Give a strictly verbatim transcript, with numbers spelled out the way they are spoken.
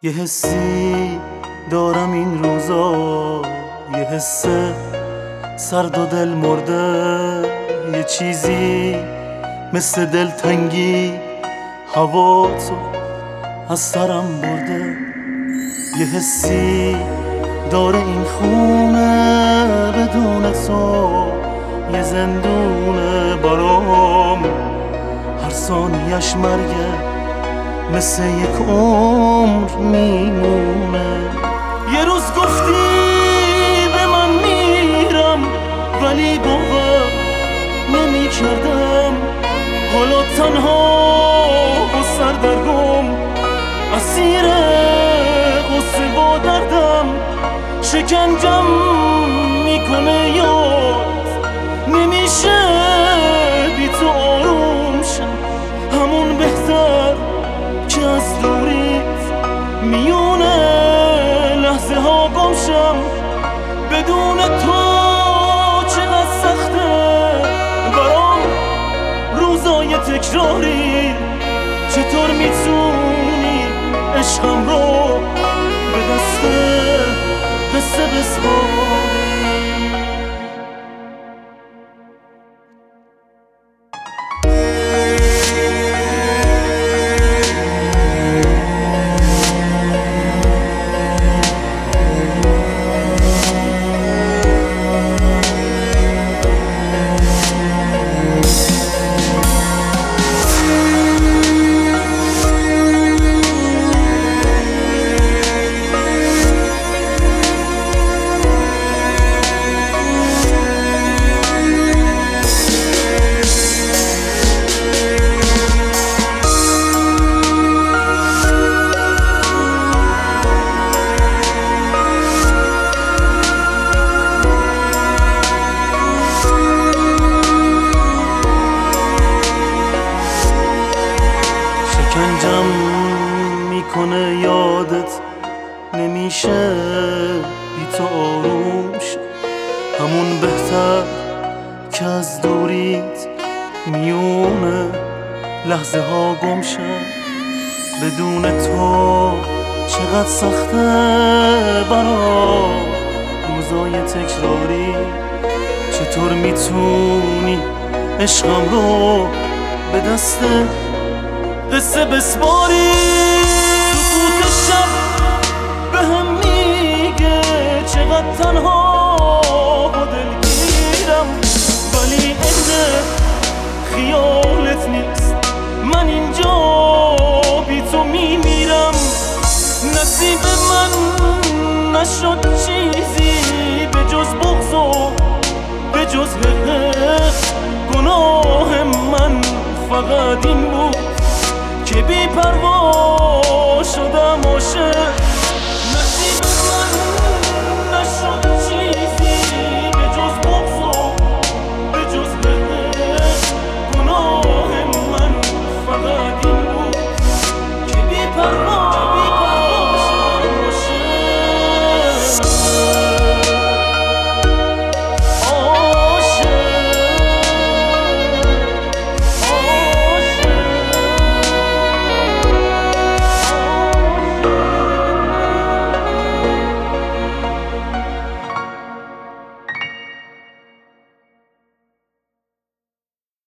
یه حسی دارم این روزا، یه حس سرد و دل مرده، یه چیزی مثل دلتنگی هوا تو از سرم برده. یه حسی داره این خونه بدون تو، یه زندونه برام، هر ثانیش مرگه مثل یک عمر میمونه. یه روز گفتی به من میرم ولی باور نمی کردم، حالا تنها و سردرگم اسیر غصه با دردم، شکنجم میکنه یاد نمیشه بی تو آروم شم، همون بهتر که از دوریت میونه لحظه ها گم شم. بدون تو چقدر سخته برام روزای تکراری، چطور میتونی عشقم رو به دست قصه بسپاری؟ شکنجم میکنه یادت نمیشه بی تو آروم شم، همون بهتر که از دوریت میونه لحظه ها گم شم. بدون تو چقدر سخته برام روزای تکراری، چطور میتونی عشقم رو به دست قصه بسپاری؟ سکوت شب به هم میگه چقدر تنها و دلگیرم، ولی عین خیالت نیست، من اینجا بی تو میمیرم. نصیب من نشد چیزی به جز بغض و به جز گناه من فقط این بود که بی پروا